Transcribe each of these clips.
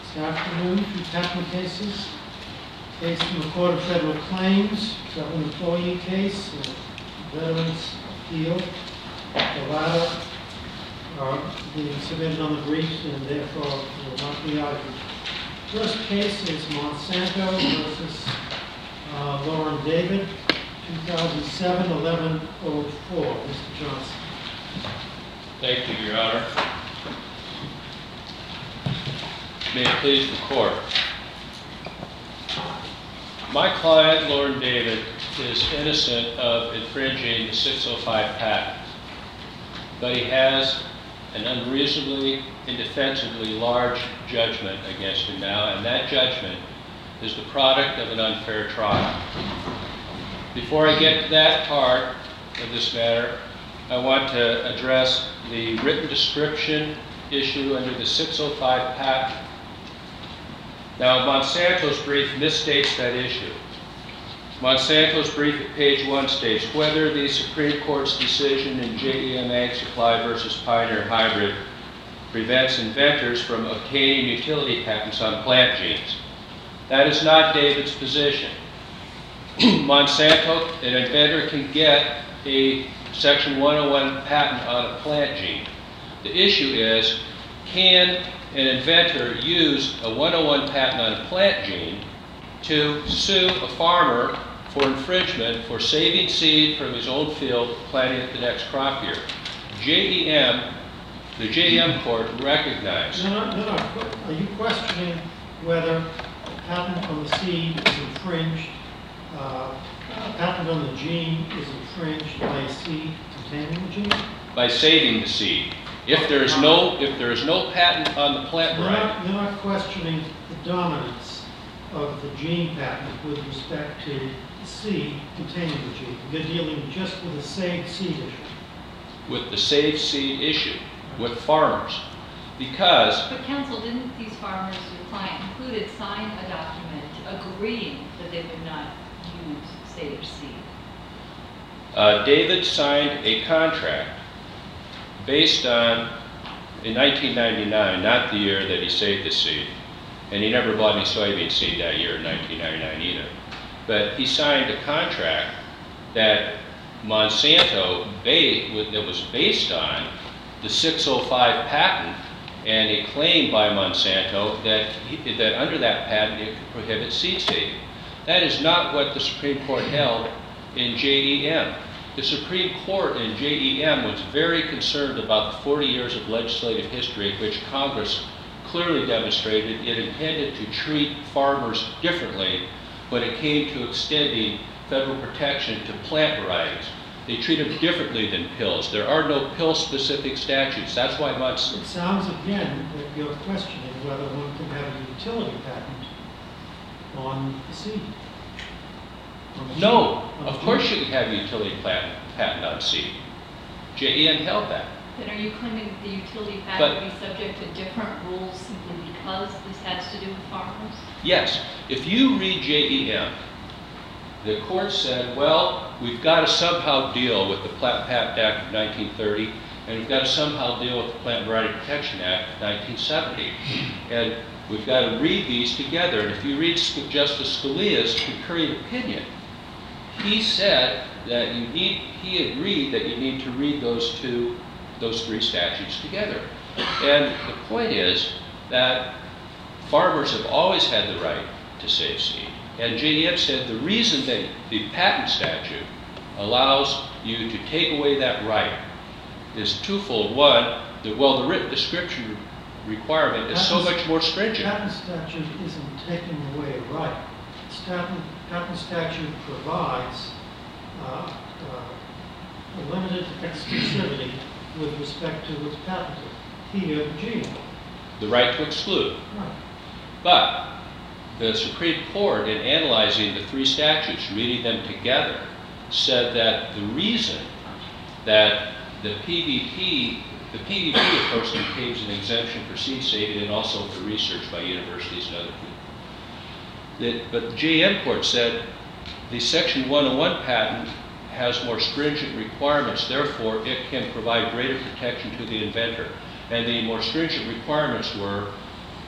This afternoon, two patent cases. Case from the Court of Federal Claims, government employee case, veterans appeal. The latter are being submitted on the briefs and therefore will not be argued. First case is Monsanto versus Lauren David, 2007-1104. Mr. Johnson. Thank you, Your Honor. May it please the Court. My client, Lauren David, is innocent of infringing the 605 patent, but he has an unreasonably, indefensibly large judgment against him now, and that judgment is the product of an unfair trial. Before I get to that part of this matter, I want to address the written description issue under the 605 patent. Now, Monsanto's brief misstates that issue. Monsanto's brief at page 1 states, whether the Supreme Court's decision in JEM Ag Supply versus Pioneer Hybrid prevents inventors from obtaining utility patents on plant genes. That is not David's position. Monsanto, an inventor, can get a Section 101 patent on a plant gene. The issue is, can an inventor use a 101 patent on a plant gene to sue a farmer for infringement for saving seed from his own field, planting it the next crop year? The JEM court recognized. No. Are you questioning whether a patent on the seed is infringed, a patent on the gene is infringed by a seed containing the gene? By saving the seed. If there is no patent on the plant variety. You're not questioning the dominance of the gene patent with respect to the seed containing the gene. You're dealing just with the saved seed issue. With the saved seed issue, with farmers. Because... But counsel, didn't these farmers, your client included, sign a document agreeing that they would not use saved seed? David signed a contract based on, in 1999, not the year that he saved the seed, and he never bought any soybean seed that year in 1999 either, but he signed a contract that Monsanto, that was based on the 605 patent, and a claim by Monsanto that under that patent it could prohibit seed saving. That is not what the Supreme Court held in JEM. The Supreme Court in JEM was very concerned about the 40 years of legislative history in which Congress clearly demonstrated it intended to treat farmers differently when it came to extending federal protection to plant varieties. They treat them differently than pills. There are no pill-specific statutes. That's why It sounds again that you're questioning whether one can have a utility patent on the seed. No, of course you can have a utility patent on seed. JEM held that. Then are you claiming that the utility patent would be subject to different rules simply because this has to do with farmers? Yes. If you read JEM, the court said, well, we've got to somehow deal with the Plant Patent Act of 1930, and we've got to somehow deal with the Plant Variety Protection Act of 1970. And we've got to read these together. And if you read Justice Scalia's concurring opinion, he said that he agreed that you need to read those three statutes together. And the point is that farmers have always had the right to save seed. And JEM said the reason that the patent statute allows you to take away that right is twofold. One, the written description requirement is so much more stringent. The patent statute isn't taking away a right. The patent statute provides a limited exclusivity with respect to what's patented. Here, the gene. The right to exclude. Right. But the Supreme Court, in analyzing the three statutes, reading them together, said that the reason that the PVP approach contains an exemption for seed saving and also for research by universities and other people. But the JEM court said the Section 101 patent has more stringent requirements, therefore it can provide greater protection to the inventor. And the more stringent requirements were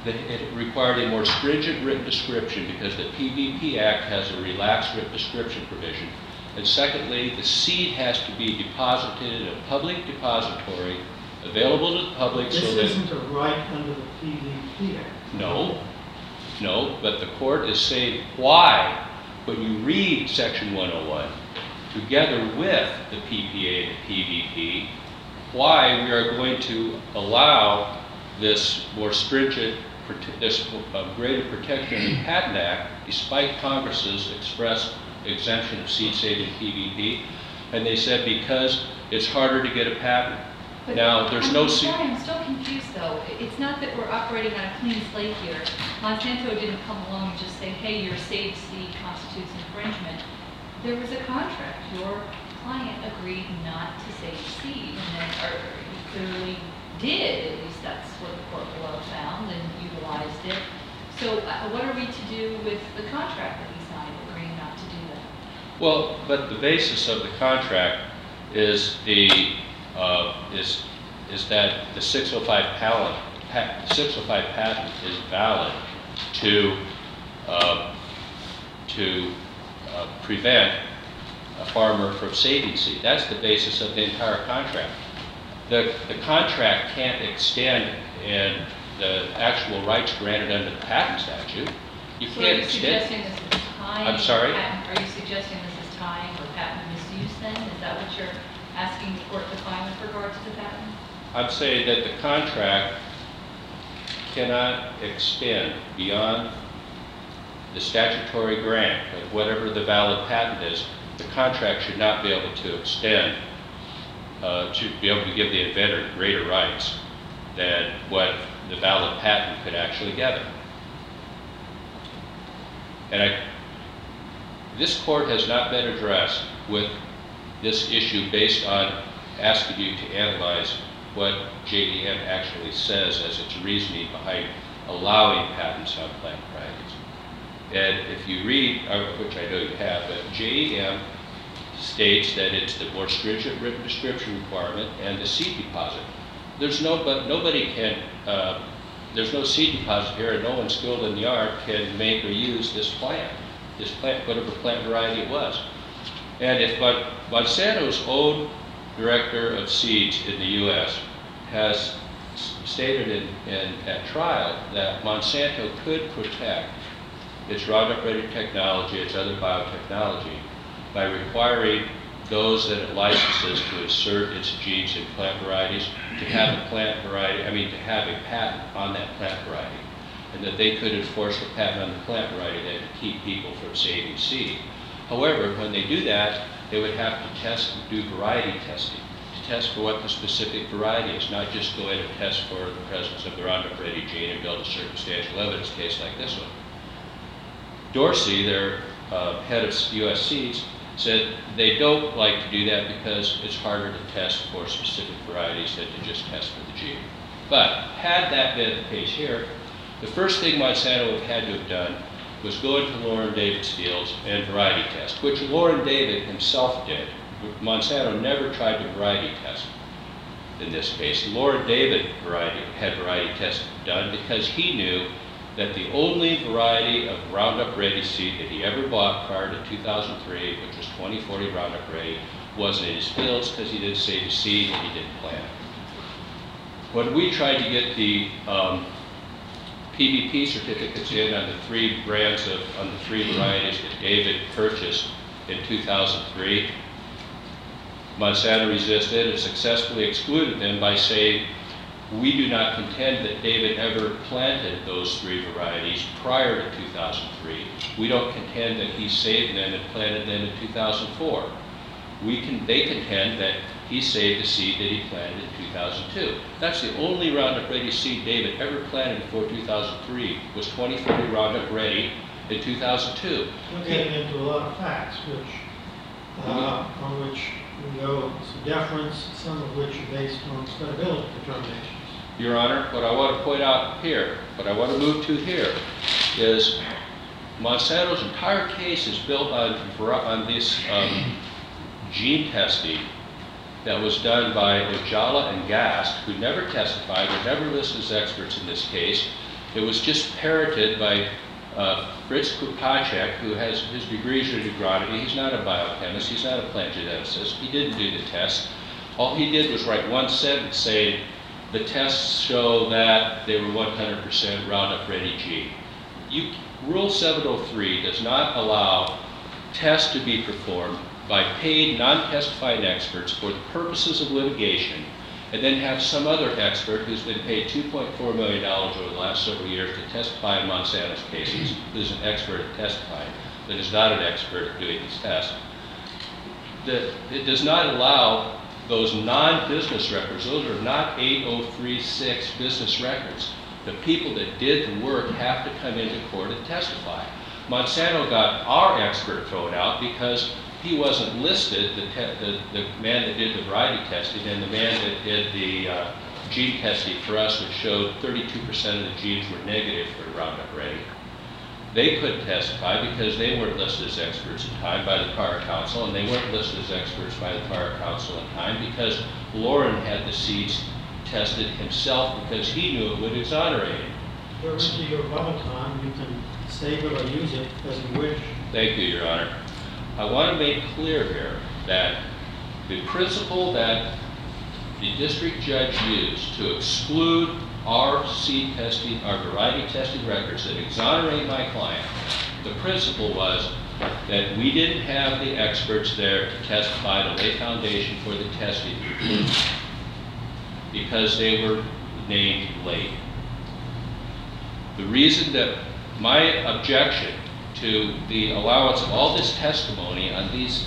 that it required a more stringent written description because the PVP Act has a relaxed written description provision. And secondly, the seed has to be deposited in a public depository, available to the public This so that... isn't a right under the PVP Act. No, but the court is saying why, when you read Section 101, together with the PPA and the PVP, why we are going to allow this more stringent, this greater protection in the Patent Act, despite Congress's express exemption of seed saving PVP. And they said because it's harder to get a patent. But Now, there's no seed. I'm still confused though. It's not that we're operating on a clean slate here. Monsanto didn't come along and just say, hey, your saved seed constitutes infringement. There was a contract. Your client agreed not to save seed, and then he clearly did. At least that's what the court below found and utilized it. So what are we to do with the contract that he signed, agreeing not to do that? Well, but the basis of the contract is that the 605 patent is valid to prevent a farmer from saving seed. That's the basis of the entire contract. The contract can't extend in the actual rights granted under the patent statute. You So can't are you extend. suggesting this is tying? I'm sorry? Are you suggesting this is tying or patent misuse then? Is that what you're asking the court to find with regard to the patent? I'm saying that the contract cannot extend beyond the statutory grant of whatever the valid patent is. The contract should not be able to extend, to be able to give the inventor greater rights than what the valid patent could actually gather. And this court has not been addressed with this issue based on asking you to analyze what JDM actually says as its reasoning behind allowing patents on plant varieties. And if you read, which I know you have, but JDM states that it's the more stringent written description requirement and the seed deposit. There's no seed deposit here, and no one skilled in the art can make or use this plant, whatever plant variety it was. And if Monsanto's own director of seeds in the U.S. has stated at trial that Monsanto could protect its Roundup Ready technology, its other biotechnology, by requiring those that it licenses to insert its genes in plant varieties to have a plant variety, to have a patent on that plant variety, and that they could enforce the patent on the plant variety then to keep people from saving seed. However, when they do that, they would have to do variety testing, to test for what the specific variety is, not just go in and test for the presence of the Roundup Ready gene and build a circumstantial evidence case like this one. Dorsey, their head of U.S. Seeds, said they don't like to do that because it's harder to test for specific varieties than to just test for the gene. But had that been the case here, the first thing Monsanto would have had to have done was go into Loren David's fields and variety test, which Loren David himself did. Monsanto never tried to variety test in this case. Loren David had variety tests done because he knew that the only variety of Roundup Ready seed that he ever bought prior to 2003, which was 2040 Roundup Ready, was in his fields because he didn't save the seed and he didn't plant it. When we tried to get the PVP certificates in on the three varieties that David purchased in 2003, Monsanto resisted and successfully excluded them by saying, we do not contend that David ever planted those three varieties prior to 2003. We don't contend that he saved them and planted them in 2004. They contend that he saved the seed that he planted in 2002. That's the only Roundup Ready seed David ever planted before 2003 was 2040 Roundup Ready in 2002. We're getting into a lot of facts, on which we owe some deference, some of which are based on credibility determinations. Your Honor, what I want to point out here, what I want to move to here, is Monsanto's entire case is built on this gene testing that was done by Ojala and Gast, who never testified, were never listed as experts in this case, It was just parroted by Fritz Kupacek, who has his degrees in agronomy. He's not a biochemist, he's not a plant geneticist. He didn't do the test. All he did was write one sentence saying, the tests show that they were 100% Roundup Ready G. Rule 703 does not allow tests to be performed by paid, non-testifying experts for the purposes of litigation, and then have some other expert who's been paid $2.4 million over the last several years to testify in Monsanto's cases, who's an expert at testifying, but is not an expert at doing these tests. It does not allow those non-business records. Those are not 8036 business records. The people that did the work have to come into court and testify. Monsanto got our expert thrown out because he wasn't listed, the man that did the variety testing and the man that did the gene testing for us, which showed 32% of the genes were negative for Roundup Ready. They couldn't testify because they weren't listed as experts in time by the prior council, and they weren't listed as experts by the prior council in time because Lauren had the seeds tested himself because he knew it would exonerate him. We're into your bubble time. You can save it or use it as you wish. Thank you, Your Honor. I want to make clear here that the principle that the district judge used to exclude our seed testing, our variety testing records that exonerate my client, the principle was that we didn't have the experts there to testify to lay foundation for the testing because they were named late. The reason that my objection to the allowance of all this testimony on these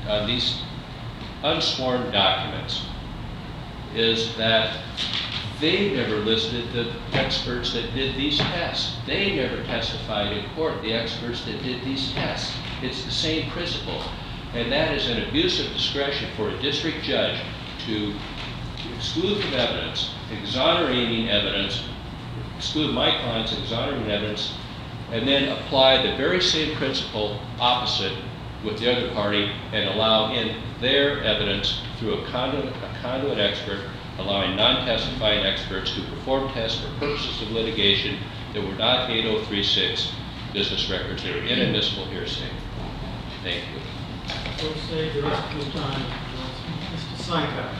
unsworn documents is that they never listed the experts that did these tests. They never testified in court, the experts that did these tests. It's the same principle. And that is an abuse of discretion for a district judge to exclude from evidence, exonerating evidence, exclude my client's exonerating evidence, and then apply the very same principle opposite with the other party and allow in their evidence through a conduit expert, allowing non-testifying experts to perform tests for purposes of litigation that were not 8036 business records. They were inadmissible hearsay. Thank you. We'll save the rest of your time. Mr. Sankar.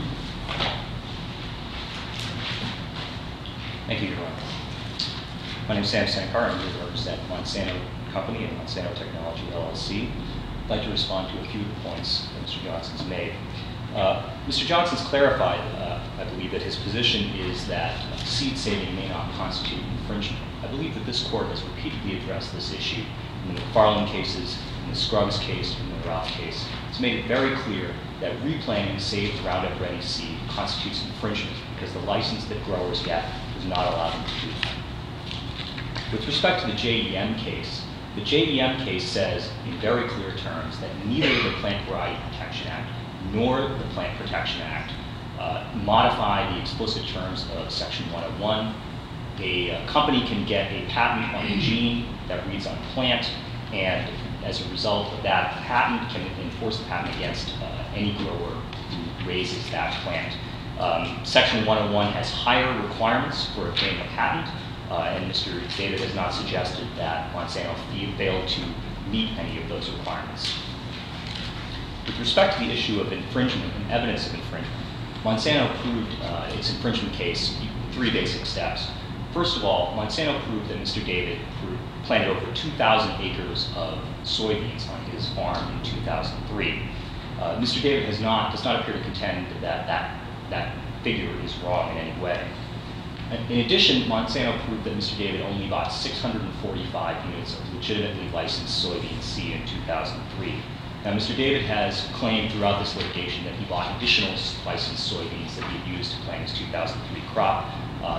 Thank you, Your Honor. My name is Sam Sankar. I'm here to represent Monsanto Company and Monsanto Technology, LLC. I'd like to respond to a few of the points that Mr. Johnson's made. Mr. Johnson's clarified, I believe, that his position is that seed saving may not constitute infringement. I believe that this court has repeatedly addressed this issue in the McFarland cases, in the Scruggs case, in the Ralph case. It's made it very clear that replanting saved Roundup Ready seed constitutes infringement because the license that growers get does not allow them to do that. With respect to the JEM case, the JEM case says in very clear terms that neither the Plant Variety Protection Act nor the Plant Protection Act modify the explicit terms of Section 101. A company can get a patent on a gene that reads on plant, and as a result of that patent can enforce the patent against any grower who raises that plant. Section 101 has higher requirements for obtaining a patent, and Mr. David has not suggested that Monsanto failed to meet any of those requirements. With respect to the issue of infringement and evidence of infringement, Monsanto proved its infringement case in 3 basic steps. First of all, Monsanto proved that Mr. David planted over 2,000 acres of soybeans on his farm in 2003. Mr. David does not appear to contend that figure is wrong in any way. In addition, Monsanto proved that Mr. David only bought 645 units of legitimately licensed soybean seed in 2003. Now, Mr. David has claimed throughout this litigation that he bought additional licensed soybeans that he had used to plant his 2003 crop.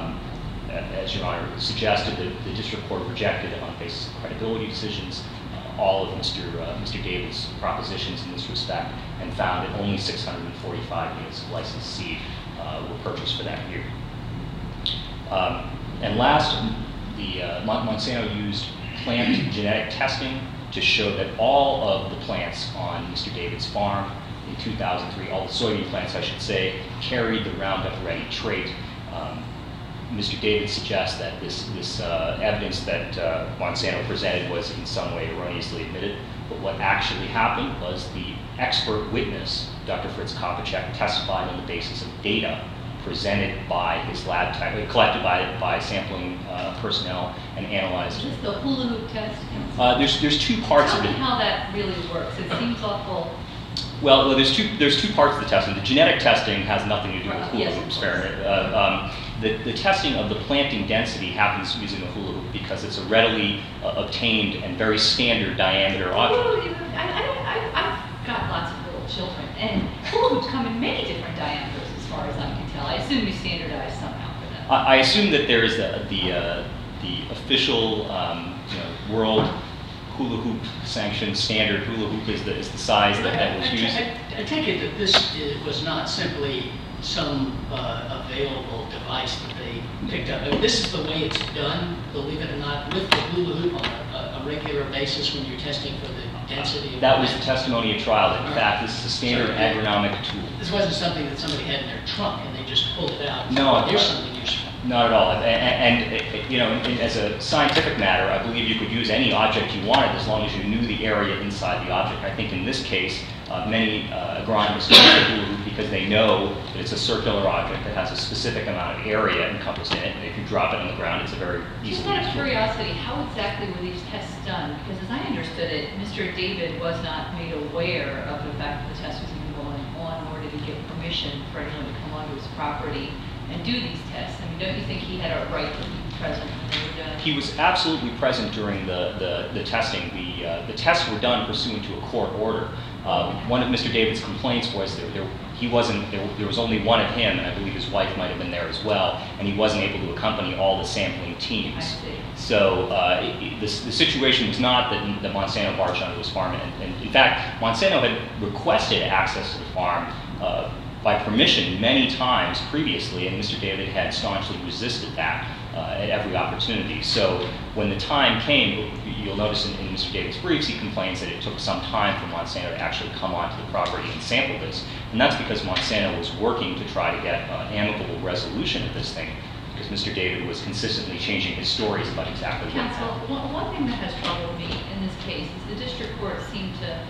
As Your Honor suggested, the district court rejected on the basis of credibility decisions all of Mr. David's propositions in this respect and found that only 645 units of licensed seed were purchased for that year. And last, Monsanto used plant genetic testing to show that all of the plants on Mr. David's farm in 2003, all the soybean plants, I should say, carried the Roundup Ready trait. Mr. David suggests that this evidence that Monsanto presented was in some way erroneously admitted. But what actually happened was the expert witness, Dr. Fritz Kopacek, testified on the basis of data presented by his lab tech, collected by sampling personnel and analyzed. Is this the hula hoop test? There's two parts Tell of me it. how that really works. It seems awful. Well, there's two parts of the testing. The genetic testing has nothing to do with hula Yes, hoop of experiment. The testing of the planting density happens using a hula hoop because it's a readily obtained and very standard diameter object. I've got lots of little children, and hula hoops come in many different diameters, as far as I can tell. I assume we standardize somehow for them. I assume that there is the official world hula hoop sanctioned standard hula hoop is the size that was used. I take it that this was not simply some available device that they picked up. I mean, this is the way it's done, believe it or not, with the hula hoop on a regular basis when you're testing for the density. That was the testimony at trial. That in fact, this is a standard agronomic tool. This wasn't something that somebody had in their trunk and they just pulled it out. No, Here's something useful. Not at all. And as a scientific matter, I believe you could use any object you wanted as long as you knew the area inside the object. I think in this case, many agronomists use the hula hoop because they know that it's a circular object that has a specific amount of area encompassed in it, and if you drop it on the ground, it's a very Just easily out of used tool. curiosity, how exactly were these tests done? Because as I understood it, Mr. David was not made aware of the fact that the test was even going on, nor did he get permission for anyone to come onto his property and do these tests. I mean, don't you think he had a right to be present when they were done? He was absolutely present during the testing. The tests were done pursuant to a court order. One of Mr. David's complaints was there was only one of him, and I believe his wife might have been there as well, and he wasn't able to accompany all the sampling teams. I see. So the situation was not that Monsanto barged onto his farm, and in fact, Monsanto had requested access to the farm by permission many times previously, and Mr. David had staunchly resisted that at every opportunity. So when the time came, you'll notice in Mr. David's briefs, he complains that it took some time for Monsanto to actually come onto the property and sample this. And that's because Monsanto was working to try to get amicable resolution of this thing, because Mr. David was consistently changing his stories about exactly what Counsel, happened. one thing that has troubled me in this case is the district court seemed to,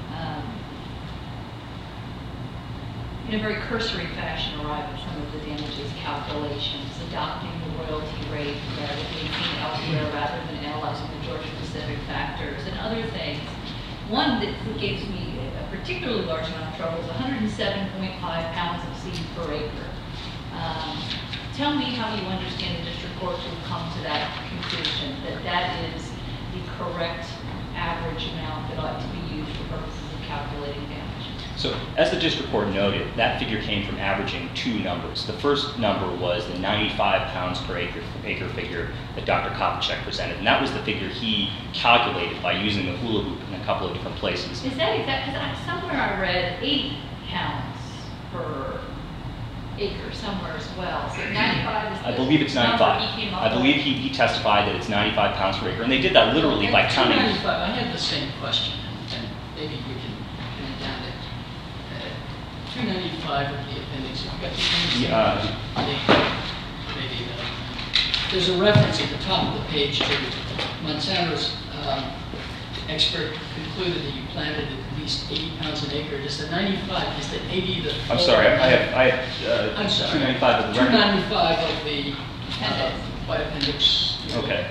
in a very cursory fashion, arrive at some of the damages calculations, adopting the royalty rate that had been seen elsewhere rather than analyzing the Georgia-specific factors and other things. One that gives me a particularly large amount of trouble is 107.5 pounds of seed per acre. Tell me how you understand the district court to have come to that conclusion, that that is the correct average amount that ought to be used for purposes of calculating damage. So, as the district court noted, that figure came from averaging two numbers. The first number was the 95 pounds per acre figure that Dr. Kopacek presented, and that was the figure he calculated by using the hula hoop in a couple of different places. Is that exact? Because somewhere I read 80 pounds per acre somewhere as well. So 95 is the I believe it's number 95. he came up I believe with. he testified that it's 95 pounds per acre, and they did that literally by counting. 295, I had the same question, and maybe we can pin it down there. 295 of the appendix. Have you got the appendix? Yeah. Maybe there's a reference at the top of the page to Monsanto's expert concluded that you planted at least 80 pounds an acre. Is the 95? Is the 80 the? I'm sorry, I have I'm sorry. 295 of the record. 295 of the white appendix. Okay.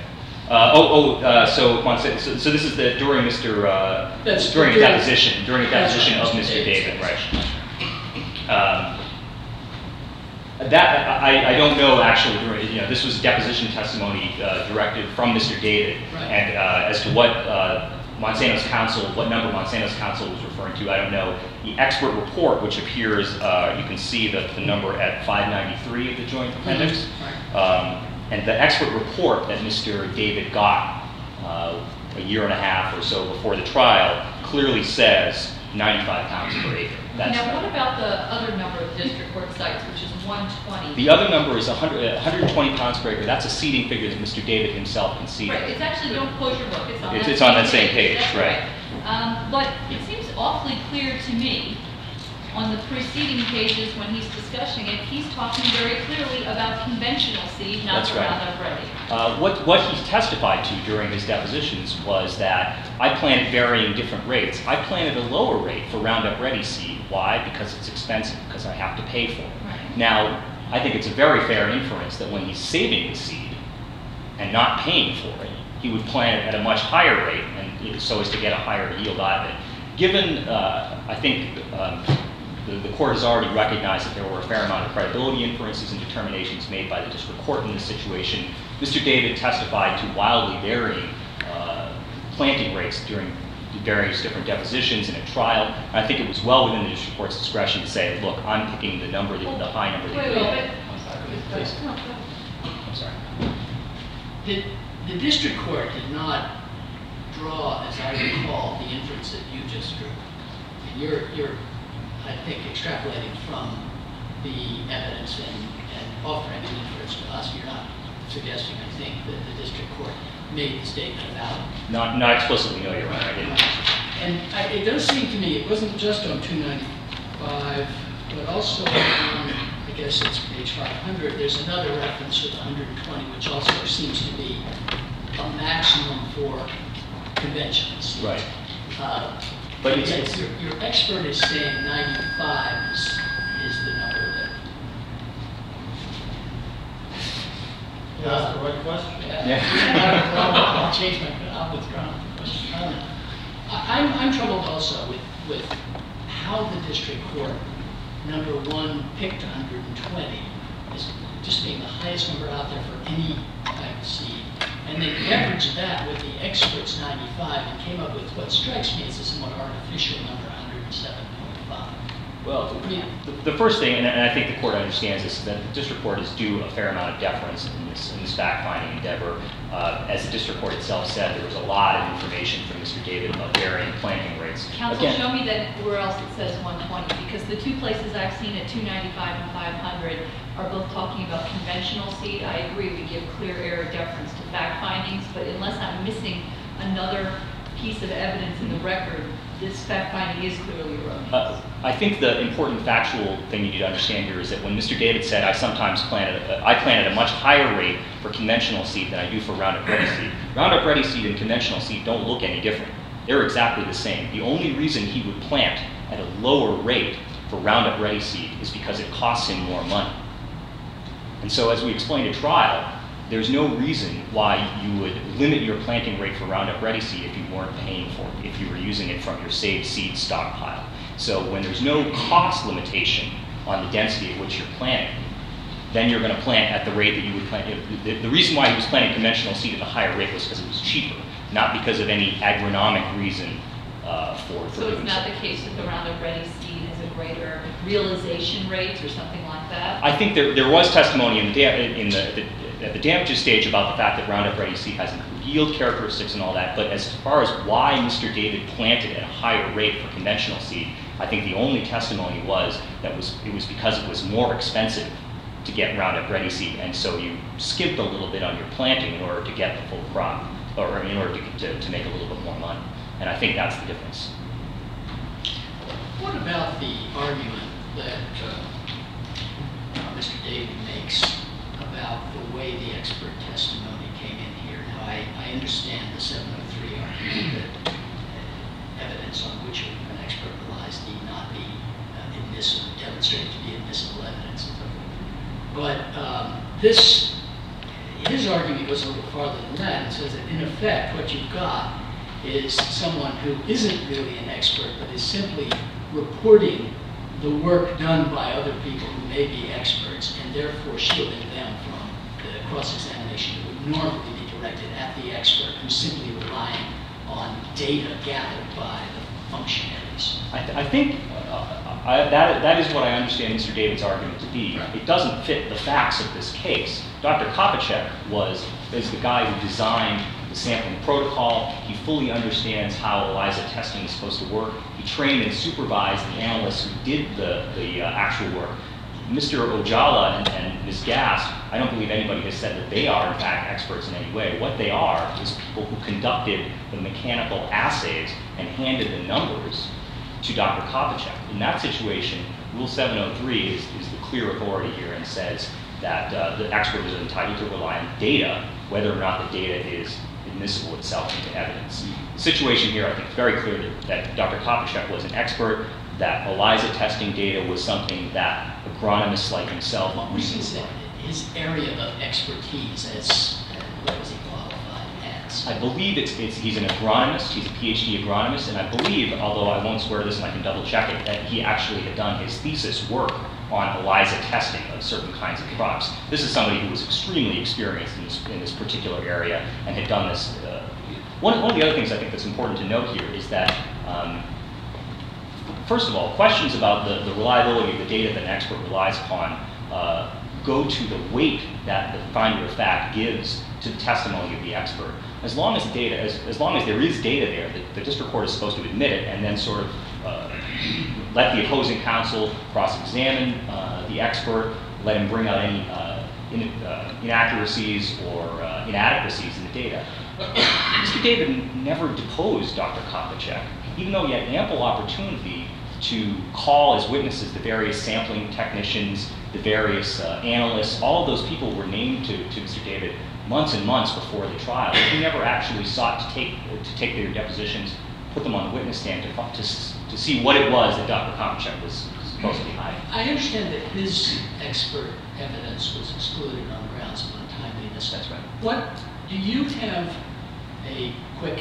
So this is during Mr. That's during a during- deposition of That's Mr. right, David, right? That I don't know actually. This was deposition testimony directed from Mr. David, Right. and as to what Monsanto's counsel, what number Monsanto's counsel was referring to, I don't know. The expert report, which appears, you can see the number at 593 of the joint appendix. Right. And the expert report that Mr. David got a year and a half or so before the trial clearly says 95 pounds per acre. That's Now, what about the other number the district court cites, which is 120? the other number is 120 pounds per acre. That's a seeding figure that Mr. David himself conceded. Right, it's actually, don't close your book, it's on It's on that same page, That's right. But it seems awfully clear to me On the preceding pages, when he's discussing it, he's talking very clearly about conventional seed, not That's the right. Roundup Ready. What he testified to during his depositions was that I planted varying different rates. I planted a lower rate for Roundup Ready seed. Why? Because it's expensive, because I have to pay for it. Right. Now, I think it's a very fair inference that when he's saving the seed and not paying for it, he would plant it at a much higher rate and so as to get a higher yield out of it. Given, I think, the court has already recognized that there were a fair amount of credibility inferences and determinations made by the district court in this situation. Mr. David testified to wildly varying planting rates during various different depositions in a trial. And I think it was well within the district court's discretion to say, look, I'm picking the number, the high number that you Wait. Please. No, go. I'm sorry. The district court did not draw, as I recall, the inference that you just drew. And you're, I think, extrapolating from the evidence and offering an inference to us. You're not suggesting, I think, that the district court made the statement about it. Not explicitly, no, Your Honor, I didn't. And it does seem to me, it wasn't just on 295, but also on, I guess it's page 500, there's another reference to the 120, which also seems to be a maximum for conventions. Right. But your expert is saying 95 is the number that... That's the right question. I'll change I'll withdraw the question. I'm troubled also with how the district court, number one, picked 120 as just being the highest number out there for any type of seed. And they leveraged that with the expert's 95 and came up with what strikes me as a somewhat artificial number, 107.5. Well, the first thing, and I think the court understands this, is that the district court is due a fair amount of deference in this fact-finding endeavor. As the district court itself said, there was a lot of information from Mr. David about varying planting rates. Counsel, show me that where else it says 120, because the two places I've seen at 295 and 500 are both talking about conventional seed. I agree, we give clear error deference to fact findings, but unless I'm missing another piece of evidence in the record, this fact finding is clearly erroneous. I think the important factual thing you need to understand here is that when Mr. David said I planted a much higher rate for conventional seed than I do for Roundup Ready seed. Roundup Ready seed and conventional seed don't look any different. They're exactly the same. The only reason he would plant at a lower rate for Roundup Ready seed is because it costs him more money. And so as we explained at trial, there's no reason why you would limit your planting rate for Roundup Ready seed if you weren't paying for it, if you were using it from your saved seed stockpile. So when there's no cost limitation on the density at which you're planting, then you're going to plant at the rate that you would plant. The reason why he was planting conventional seed at a higher rate was because it was cheaper, not because of any agronomic reason for So it's doing not so. the case that the Roundup Ready seed has a greater realization rate or something like that? I think there was testimony at the damages stage about the fact that Roundup Ready seed has improved yield characteristics and all that, but as far as why Mr. David planted at a higher rate for conventional seed, I think the only testimony was that it was because it was more expensive to get Roundup Ready seed, and so you skipped a little bit on your planting in order to get the full crop, or in order to make a little bit more money. And I think that's the difference. What about the argument that Mr. David makes about the way the expert testimony came in here? Now, I understand the 703 argument that evidence on which an expert relies need not be demonstrated to be admissible evidence. But his argument goes a little farther than that. It says that, in effect, what you've got is someone who isn't really an expert, but is simply reporting the work done by other people who may be experts, and therefore shielding them from the cross-examination that would normally be directed at the expert, who's simply relying on data gathered by the functionaries. I think that is what I understand Mr. David's argument to be. It doesn't fit the facts of this case. Dr. Kopacek is the guy who designed the sampling protocol. He fully understands how ELISA testing is supposed to work. He trained and supervised the analysts who did the actual work. Mr. Ojala and Ms. Gass, I don't believe anybody has said that they are, in fact, experts in any way. What they are is people who conducted the mechanical assays and handed the numbers to Dr. Kopacek. In that situation, Rule 703 is the clear authority here and says that the expert is entitled to rely on data, whether or not the data is admissible itself into evidence. The situation here, I think, is very clear that Dr. Kopacek was an expert, that ELISA testing data was something that agronomists like himself What was his area of expertise as, what was he qualified as? I believe he's an agronomist, he's a PhD agronomist, and I believe, although I won't swear this and I can double check it, that he actually had done his thesis work on ELISA testing of certain kinds of crops. This is somebody who was extremely experienced in this particular area and had done this. One of the other things I think that's important to note here is that, first of all, questions about the reliability of the data that an expert relies upon go to the weight that the finder of fact gives to the testimony of the expert. As long as the data, as long as there is data there, the district court is supposed to admit it and then sort of let the opposing counsel cross-examine the expert, let him bring out any inaccuracies or inadequacies in the data. Mr. David never deposed Dr. Kopacek, even though he had ample opportunity to call as witnesses the various sampling technicians, the various analysts. All of those people were named to Mr. David months and months before the trial. He never actually sought to take their depositions, put them on the witness stand to see what it was that Dr. Kopacek was supposed to be hiding. I understand that his expert evidence was excluded on grounds of untimeliness. That's right. What, do you have a quick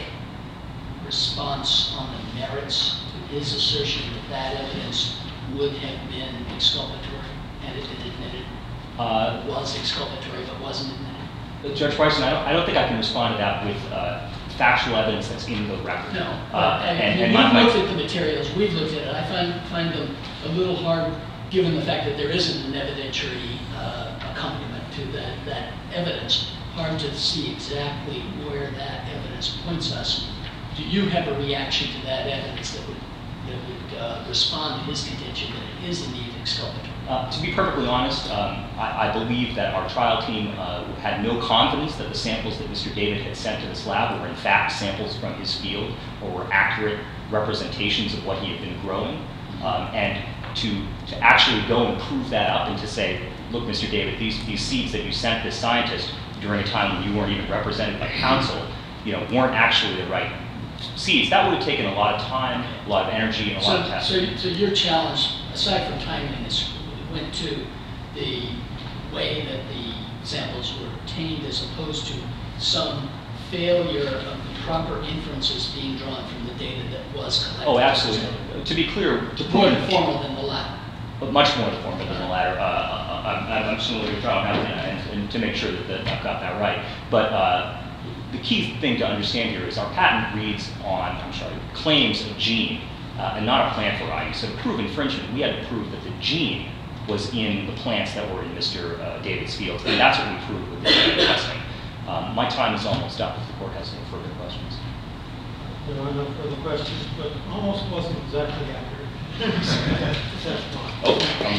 response on the merits to his assertion that that evidence would have been exculpatory had it been admitted? Was exculpatory but wasn't admitted? Judge Bryson, I don't think I can respond to that with factual evidence that's in the record. No. And we've looked at the materials, we've looked at it. I find them a little hard, given the fact that there isn't an evidentiary accompaniment to that evidence, hard to see exactly where that evidence points us. Do you have a reaction to that evidence that would respond to his contention that it is indeed exculpatory? To be perfectly honest, I believe that our trial team had no confidence that the samples that Mr. David had sent to this lab were in fact samples from his field or were accurate representations of what he had been growing. And to actually go and prove that up and to say, look, Mr. David, these seeds that you sent this scientist during a time when you weren't even represented by counsel, weren't actually the right seeds. That would have taken a lot of time, a lot of energy, and a lot of testing. So your challenge, aside from timeliness, went to the way that the samples were obtained as opposed to some failure of the proper inferences being drawn from the data that was collected. Oh, absolutely. To be clear, more informal than the latter. But much more informal than the latter. I'm assuming we're trying and to make sure that I've got that right. But the key thing to understand here is our patent reads on, claims of gene and not a plant variety. So to prove infringement, we had to prove that the gene was in the plants that were in Mr. David's fields. And that's what we proved with the testing. My time is almost up if the court has no further questions. There are no further questions, but almost wasn't exactly accurate. That's fine. Oh,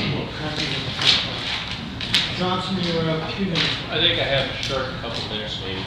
Johnson, you were up 2 minutes. I think I have a short couple minutes, maybe.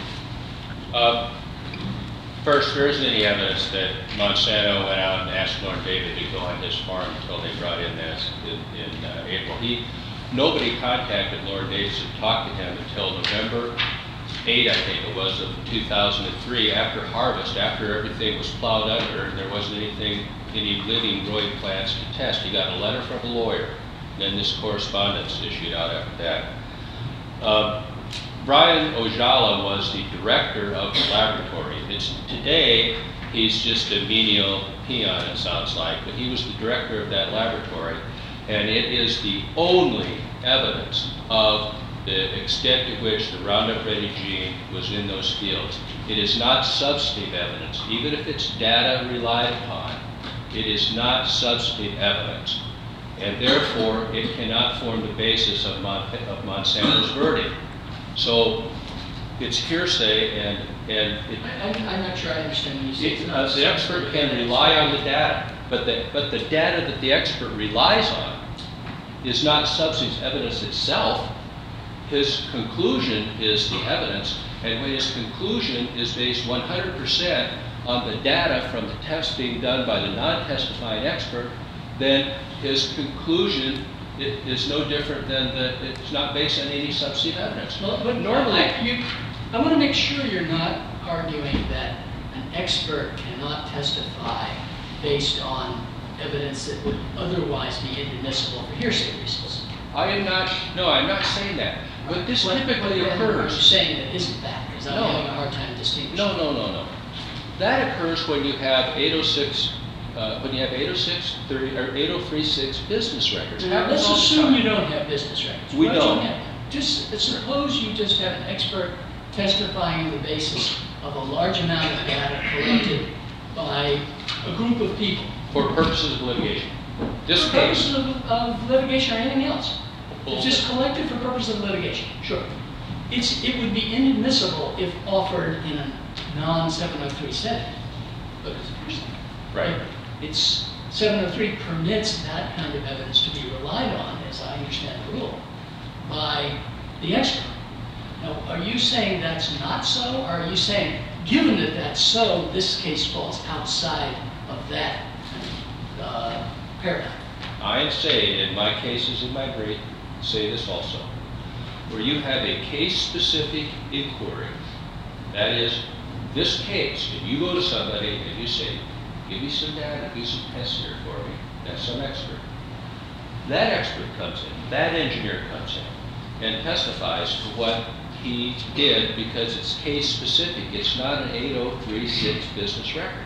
First, there isn't any evidence that Monsanto went out and asked Lauren David to go on his farm until they brought in this in April. Nobody contacted Lauren David to talk to him until November 8, I think it was, of 2003, after harvest, after everything was plowed under and there wasn't any living growing plants to test. He got a letter from a lawyer, and then this correspondence issued out after that. Brian Ojala was the director of the laboratory. Today, he's just a menial peon, it sounds like, but he was the director of that laboratory, and it is the only evidence of the extent to which the Roundup Ready gene was in those fields. It is not substantive evidence. Even if it's data relied upon, it is not substantive evidence, and therefore it cannot form the basis of Monsanto's verdict. So it's hearsay, and I'm not sure I understand what you say. The expert can rely on the data, but the data that the expert relies on is not substantive evidence itself. His conclusion is the evidence, and his conclusion is based 100% on the data from the test being done by the non-testifying expert, then his conclusion is no different than it's not based on any substantive evidence. Well, but normally, I want to make sure you're not arguing that an expert cannot testify based on evidence that would otherwise be inadmissible for hearsay reasons. I'm not saying that. But this typically What occurs. are you saying that isn't that? Because I'm No. having a hard time distinguishing. No. That occurs when you have 806, when you have 806 or 8036 business records. It happens Let's all the assume time. you don't have business records. We Why don't don't. you have- Just suppose you just have an expert testifying on the basis of a large amount of data collected by a group of people. For purposes of litigation. This For case, purposes of litigation or anything else. Well, It's just collected for purposes of litigation. Sure. It would be inadmissible if offered in a non-703 setting. But it's hearsay. right. It's 703 permits that kind of evidence to be relied on, as I understand the rule, by the expert. Now, are you saying that's not so? Or are you saying, given that that's so, this case falls outside of that paradigm? I say, in my cases in my brief, say this also. Where you have a case-specific inquiry, that is, this case, if you go to somebody and you say, give me some data, do some tests here for me, that's some expert. That expert comes in, that engineer comes in, and testifies to what he did because it's case-specific. It's not an 8036 business record.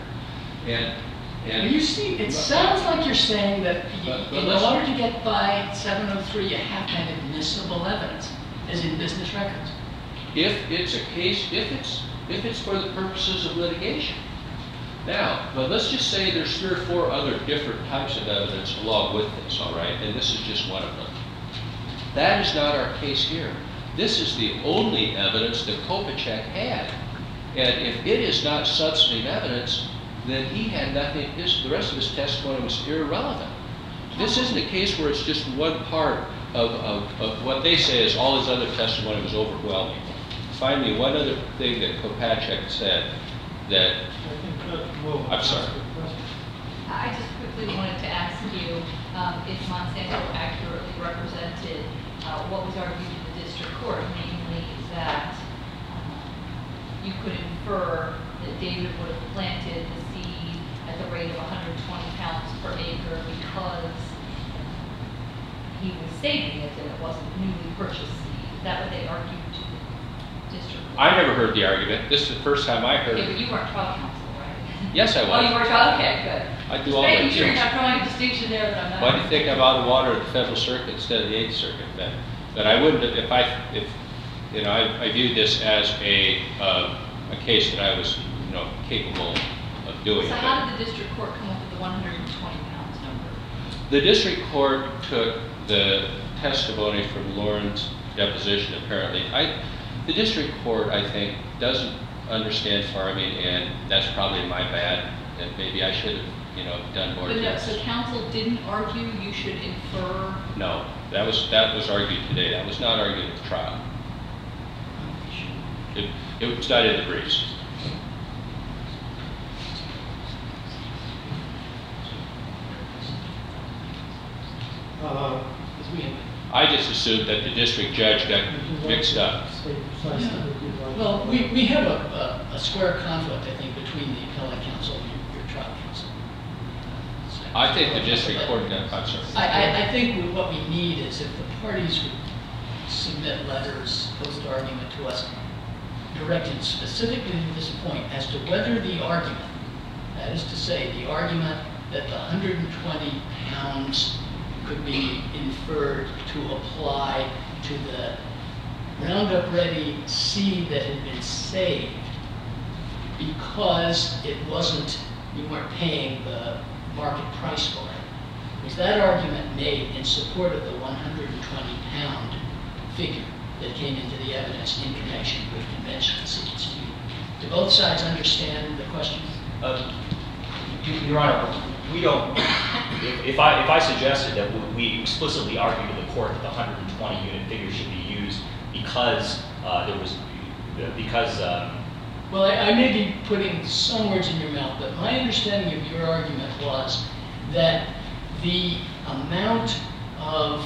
And You see, it sounds like you're saying that But in listen. order to get by 703, you have to have admissible evidence, as in business records. if it's a case, if it's for the purposes of litigation. Now, but let's just say there's 3 or 4 other different types of evidence along with this, all right? And this is just one of them. That is not our case here. This is the only evidence that Kopacek had. And if it is not substantive evidence, then he had nothing, the rest of his testimony was irrelevant. This isn't a case where it's just one part of what they say is all his other testimony was overwhelming. Find me one other thing that Kopacek said that, I'm sorry. I just quickly wanted to ask you if Monsanto accurately represented what was argued in the district court, namely that you could infer that David would have planted the seed at the rate of 120 pounds per acre because he was saving it and it wasn't newly purchased seed. Is that what they argued to the district court? I never heard the argument. This is the first time I heard Okay, but it. you weren't trial counsel, right? Yes, I Oh, you was. were trial, okay, good. I do all Making that sure you're too. not drawing a distinction there that I'm not. Why do you think I'm out of water at the Federal Circuit instead of the Eighth Circuit then? But I wouldn't have, if you know, I viewed this as a case that I was, you know, capable of doing. So how did the district court come up with the 120 pounds number? The district court took the testimony from Lauren's deposition, apparently. The district court, I think, doesn't understand farming, and that's probably my bad, and maybe I should have, you know, done more. But no, tests. so counsel didn't argue you should infer. No, that was argued today. That was not argued at the trial. It was not in the briefs. Because we have I just assumed that the district judge got mixed up. Well, we have a square conflict, I think, between the appellate counsel and your trial counsel. I think the district court got, I'm sorry. I think what we need is if the parties would submit letters, post-argument to us, directed specifically to this point as to whether the argument, that is to say, the argument that the 120 pounds could be inferred to apply to the Roundup Ready seed that had been saved because it wasn't, you weren't paying the market price for it. Was that argument made in support of the 120 pound figure that came into the evidence in connection with conventional seeds? Do both sides understand the question? Your Honor, we don't, if I suggested that we explicitly argue to the court that the 120 unit figure should be used because Well, I may be putting some words in your mouth, but my understanding of your argument was that the amount of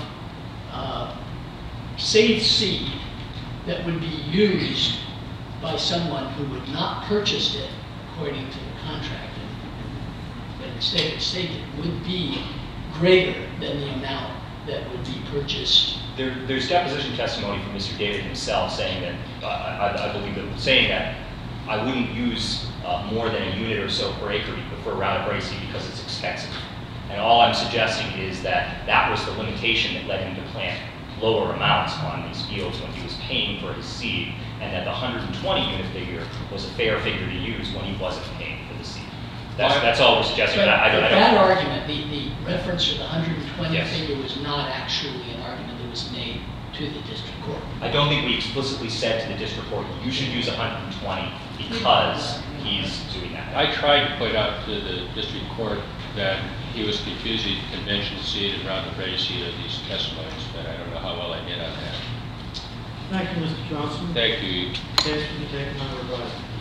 saved seed that would be used by someone who would not purchase it according to the contract, but instead stated would be greater than the amount that would be purchased. There's deposition testimony from Mr. David himself saying that, I believe that, saying that I wouldn't use more than a unit or so per acre for Roundup Ready seed because it's expensive. And all I'm suggesting is that that was the limitation that led him to plant lower amounts on these fields when he was paying for his seed, and that the 120 unit figure was a fair figure to use when he wasn't paying for the seed. That's all we're suggesting. But I don't that argument, the reference to the 120 Yes. figure was not actually an argument that was made to the district court. I don't think we explicitly said to the district court, you should use 120 because he's doing that. I tried to point out to the district court that he was confusing convention seed and Roundup Ready seed of these testimonies, but I don't know how well I did on that. Thank you, Mr. Johnson. Thank you. Case will be taken under advisement.